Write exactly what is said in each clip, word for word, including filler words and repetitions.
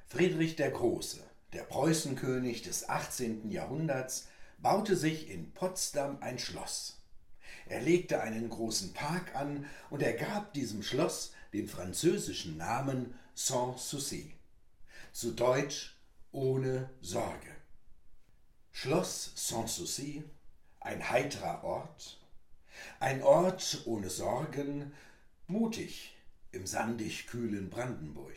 Friedrich der Große, der Preußenkönig des achtzehnten Jahrhunderts, baute sich in Potsdam ein Schloss. Er legte einen großen Park an und er gab diesem Schloss den französischen Namen Sans Souci, zu Deutsch ohne Sorge. Schloss Sans Souci, ein heiterer Ort, ein Ort ohne Sorgen, mutig im sandig kühlen Brandenburg.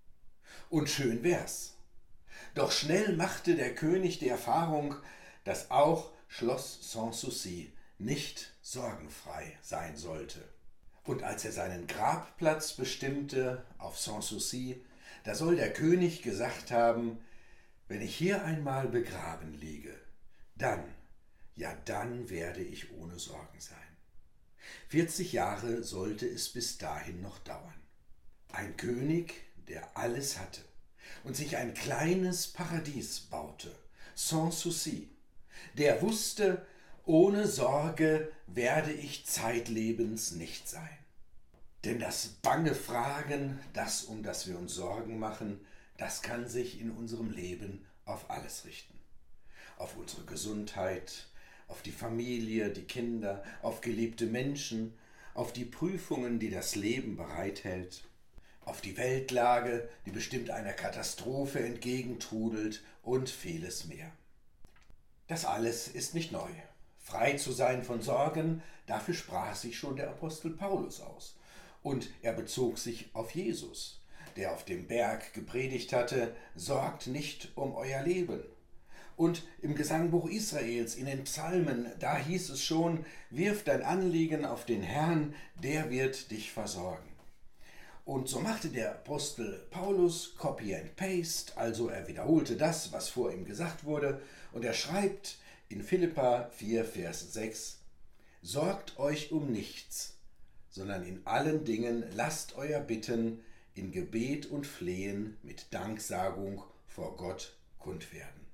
Und schön wär's. Doch schnell machte der König die Erfahrung, dass auch Schloss Sans Souci nicht sorgenfrei sein sollte. Und als er seinen Grabplatz bestimmte auf Sans Souci, da soll der König gesagt haben: Wenn ich hier einmal begraben liege, dann, ja dann werde ich ohne Sorgen sein. vierzig Jahre sollte es bis dahin noch dauern. Ein König, der alles hatte und sich ein kleines Paradies baute, Sans Souci, der wusste, ohne Sorge werde ich zeitlebens nicht sein. Denn das bange Fragen, das, um das wir uns Sorgen machen, das kann sich in unserem Leben auf alles richten. Auf unsere Gesundheit, auf die Familie, die Kinder, auf geliebte Menschen, auf die Prüfungen, die das Leben bereithält, auf die Weltlage, die bestimmt einer Katastrophe entgegentrudelt und vieles mehr. Das alles ist nicht neu. Frei zu sein von Sorgen, dafür sprach sich schon der Apostel Paulus aus. Und er bezog sich auf Jesus, der auf dem Berg gepredigt hatte: Sorgt nicht um euer Leben. Und im Gesangbuch Israels, in den Psalmen, da hieß es schon: Wirf dein Anliegen auf den Herrn, der wird dich versorgen. Und so machte der Apostel Paulus Copy and Paste, also er wiederholte das, was vor ihm gesagt wurde, und er schreibt in Philipper vier, Vers sechs: Sorgt euch um nichts, sondern in allen Dingen lasst euer Bitten in Gebet und Flehen mit Danksagung vor Gott kund werden.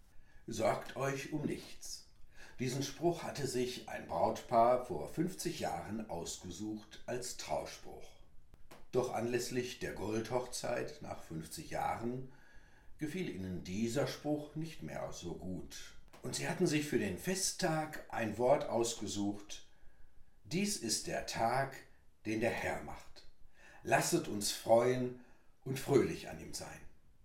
Sorgt euch um nichts. Diesen Spruch hatte sich ein Brautpaar vor fünfzig Jahren ausgesucht als Trauspruch. Doch anlässlich der Goldhochzeit nach fünfzig Jahren gefiel ihnen dieser Spruch nicht mehr so gut. Und sie hatten sich für den Festtag ein Wort ausgesucht: Dies ist der Tag, den der Herr macht. Lasset uns freuen und fröhlich an ihm sein.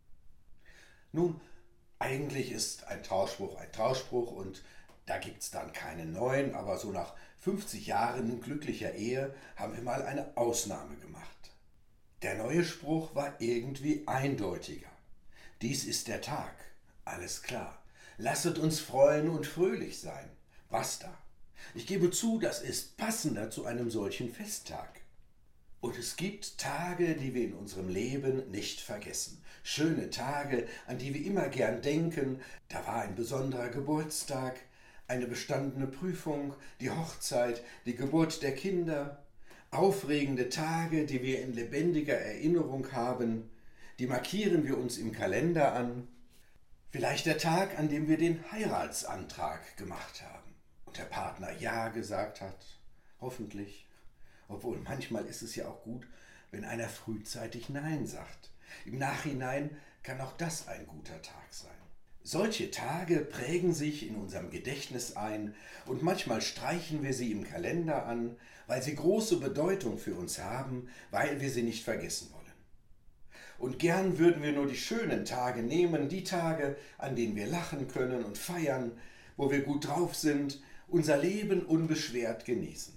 Nun, eigentlich ist ein Trauspruch ein Trauspruch und da gibt's dann keinen neuen, aber so nach fünfzig Jahren glücklicher Ehe haben wir mal eine Ausnahme gemacht. Der neue Spruch war irgendwie eindeutiger. Dies ist der Tag, alles klar. Lasset uns freuen und fröhlich sein. Basta. Ich gebe zu, das ist passender zu einem solchen Festtag. Und es gibt Tage, die wir in unserem Leben nicht vergessen. Schöne Tage, an die wir immer gern denken. Da war ein besonderer Geburtstag, eine bestandene Prüfung, die Hochzeit, die Geburt der Kinder. Aufregende Tage, die wir in lebendiger Erinnerung haben, die markieren wir uns im Kalender an. Vielleicht der Tag, an dem wir den Heiratsantrag gemacht haben und der Partner Ja gesagt hat, hoffentlich. Obwohl manchmal ist es ja auch gut, wenn einer frühzeitig Nein sagt. Im Nachhinein kann auch das ein guter Tag sein. Solche Tage prägen sich in unserem Gedächtnis ein und manchmal streichen wir sie im Kalender an, weil sie große Bedeutung für uns haben, weil wir sie nicht vergessen wollen. Und gern würden wir nur die schönen Tage nehmen, die Tage, an denen wir lachen können und feiern, wo wir gut drauf sind, unser Leben unbeschwert genießen.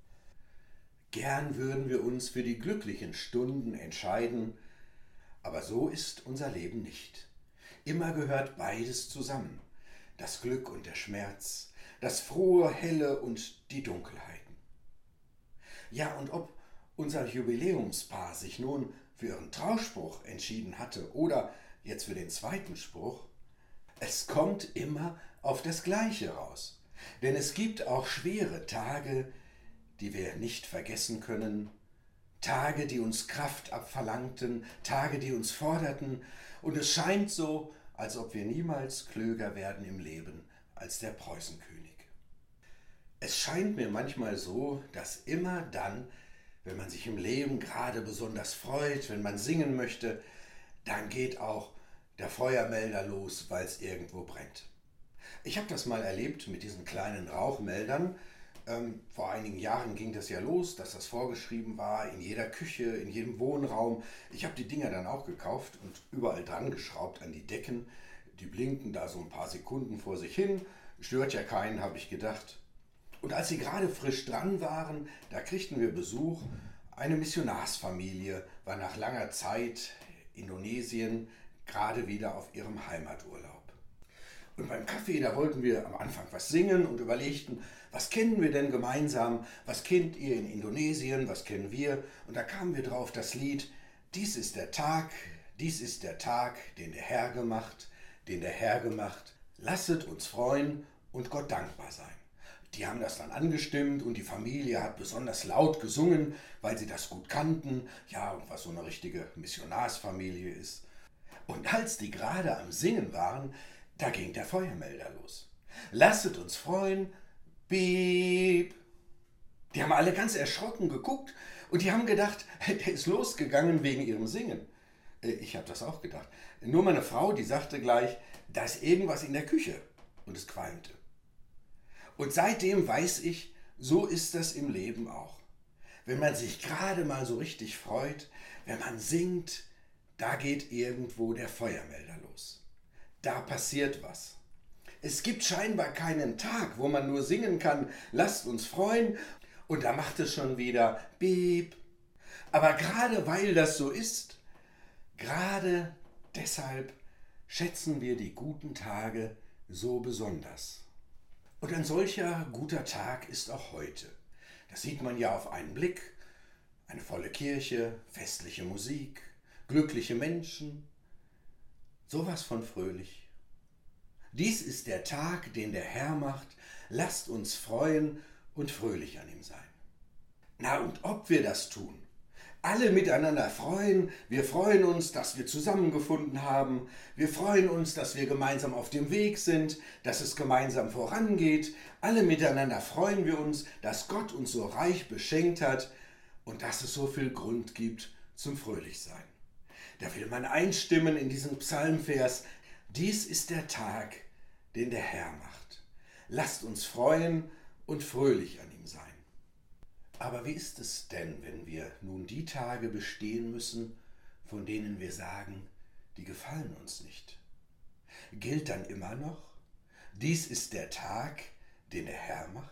Gern würden wir uns für die glücklichen Stunden entscheiden, aber so ist unser Leben nicht. Immer gehört beides zusammen, das Glück und der Schmerz, das frohe, helle und die Dunkelheiten. Ja, und ob unser Jubiläumspaar sich nun für ihren Trauspruch entschieden hatte oder jetzt für den zweiten Spruch, es kommt immer auf das Gleiche raus. Denn es gibt auch schwere Tage, die wir nicht vergessen können, Tage, die uns Kraft abverlangten, Tage, die uns forderten, und es scheint so, als ob wir niemals klüger werden im Leben als der Preußenkönig. Es scheint mir manchmal so, dass immer dann, wenn man sich im Leben gerade besonders freut, wenn man singen möchte, dann geht auch der Feuermelder los, weil es irgendwo brennt. Ich habe das mal erlebt mit diesen kleinen Rauchmeldern. Ähm, vor einigen Jahren ging das ja los, dass das vorgeschrieben war, in jeder Küche, in jedem Wohnraum. Ich habe die Dinger dann auch gekauft und überall dran geschraubt an die Decken. Die blinken da so ein paar Sekunden vor sich hin. Stört ja keinen, habe ich gedacht. Und als sie gerade frisch dran waren, da kriegten wir Besuch. Eine Missionarsfamilie war nach langer Zeit in Indonesien gerade wieder auf ihrem Heimaturlaub. Und beim Kaffee, da wollten wir am Anfang was singen und überlegten, was kennen wir denn gemeinsam? Was kennt ihr in Indonesien? Was kennen wir? Und da kamen wir drauf, das Lied, dies ist der Tag, dies ist der Tag, den der Herr gemacht, den der Herr gemacht. Lasset uns freuen und Gott dankbar sein. Die haben das dann angestimmt und die Familie hat besonders laut gesungen, weil sie das gut kannten, ja, und was so eine richtige Missionarsfamilie ist. Und als die gerade am Singen waren, da ging der Feuermelder los. Lasset uns freuen, piep. Die haben alle ganz erschrocken geguckt und die haben gedacht, der ist losgegangen wegen ihrem Singen. Ich habe das auch gedacht. Nur meine Frau, die sagte gleich, da ist irgendwas in der Küche und es qualmte. Und seitdem weiß ich, so ist das im Leben auch. Wenn man sich gerade mal so richtig freut, wenn man singt, da geht irgendwo der Feuermelder los. Da passiert was. Es gibt scheinbar keinen Tag, wo man nur singen kann, lasst uns freuen, und da macht es schon wieder piep. Aber gerade weil das so ist, gerade deshalb schätzen wir die guten Tage so besonders. Und ein solcher guter Tag ist auch heute. Das sieht man ja auf einen Blick. Eine volle Kirche, festliche Musik, glückliche Menschen, sowas von fröhlich. Dies ist der Tag, den der Herr macht. Lasst uns freuen und fröhlich an ihm sein. Na, und ob wir das tun? Alle miteinander freuen. Wir freuen uns, dass wir zusammengefunden haben. Wir freuen uns, dass wir gemeinsam auf dem Weg sind, dass es gemeinsam vorangeht. Alle miteinander freuen wir uns, dass Gott uns so reich beschenkt hat und dass es so viel Grund gibt zum Fröhlichsein. Da will man einstimmen in diesen Psalmvers. Dies ist der Tag, den der Herr macht. Lasst uns freuen und fröhlich an ihm sein. Aber wie ist es denn, wenn wir nun die Tage bestehen müssen, von denen wir sagen, die gefallen uns nicht? Gilt dann immer noch, dies ist der Tag, den der Herr macht?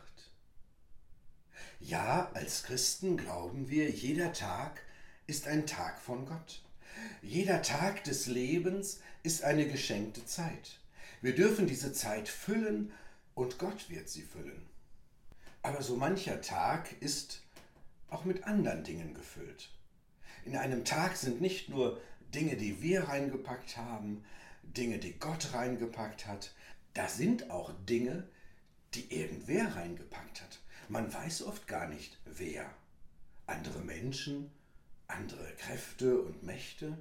Ja, als Christen glauben wir, jeder Tag ist ein Tag von Gott. Jeder Tag des Lebens ist eine geschenkte Zeit. Wir dürfen diese Zeit füllen und Gott wird sie füllen. Aber so mancher Tag ist auch mit anderen Dingen gefüllt. In einem Tag sind nicht nur Dinge, die wir reingepackt haben, Dinge, die Gott reingepackt hat. Da sind auch Dinge, die irgendwer reingepackt hat. Man weiß oft gar nicht, wer. Andere Menschen, andere Kräfte und Mächte.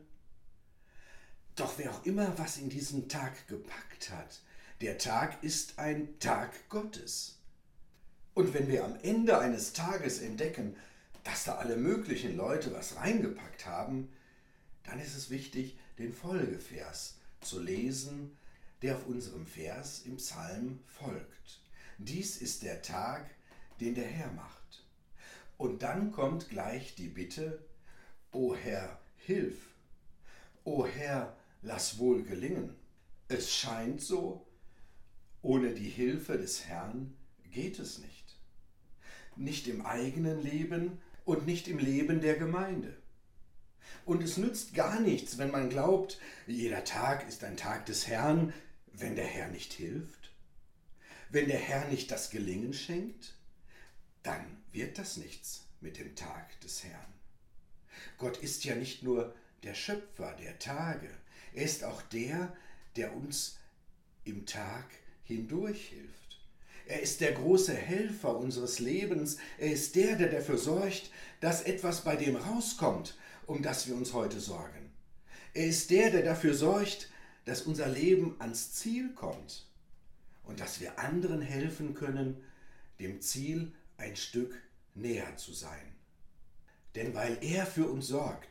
Doch wer auch immer was in diesen Tag gepackt hat, der Tag ist ein Tag Gottes. Und wenn wir am Ende eines Tages entdecken, dass da alle möglichen Leute was reingepackt haben, dann ist es wichtig, den Folgevers zu lesen, der auf unserem Vers im Psalm folgt. Dies ist der Tag, den der Herr macht. Und dann kommt gleich die Bitte, O Herr, hilf! O Herr, lass wohl gelingen! Es scheint so, ohne die Hilfe des Herrn geht es nicht. Nicht im eigenen Leben und nicht im Leben der Gemeinde. Und es nützt gar nichts, wenn man glaubt, jeder Tag ist ein Tag des Herrn, wenn der Herr nicht hilft. Wenn der Herr nicht das Gelingen schenkt, dann wird das nichts mit dem Tag des Herrn. Gott ist ja nicht nur der Schöpfer der Tage, er ist auch der, der uns im Tag hindurch hilft. Er ist der große Helfer unseres Lebens. Er ist der, der dafür sorgt, dass etwas bei dem rauskommt, um das wir uns heute sorgen. Er ist der, der dafür sorgt, dass unser Leben ans Ziel kommt und dass wir anderen helfen können, dem Ziel ein Stück näher zu sein. Denn weil er für uns sorgt,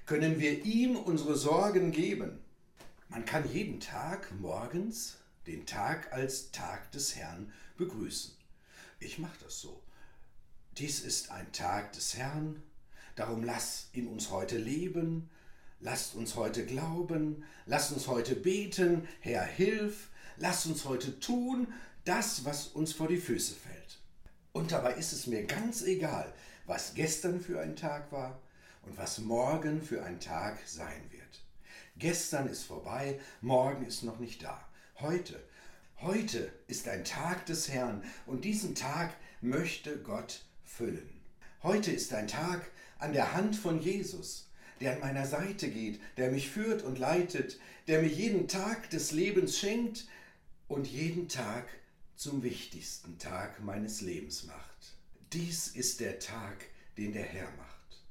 können wir ihm unsere Sorgen geben. Man kann jeden Tag morgens den Tag als Tag des Herrn begrüßen. Ich mache das so. Dies ist ein Tag des Herrn, darum lass ihn uns heute leben, lasst uns heute glauben, lasst uns heute beten, Herr, hilf, lasst uns heute tun, das, was uns vor die Füße fällt. Und dabei ist es mir ganz egal, was gestern für ein Tag war und was morgen für ein Tag sein wird. Gestern ist vorbei, morgen ist noch nicht da. Heute, heute ist ein Tag des Herrn und diesen Tag möchte Gott füllen. Heute ist ein Tag an der Hand von Jesus, der an meiner Seite geht, der mich führt und leitet, der mir jeden Tag des Lebens schenkt und jeden Tag zum wichtigsten Tag meines Lebens macht. Dies ist der Tag, den der Herr macht.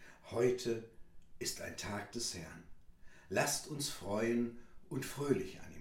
Heute ist ein Tag des Herrn. Lasst uns freuen und fröhlich an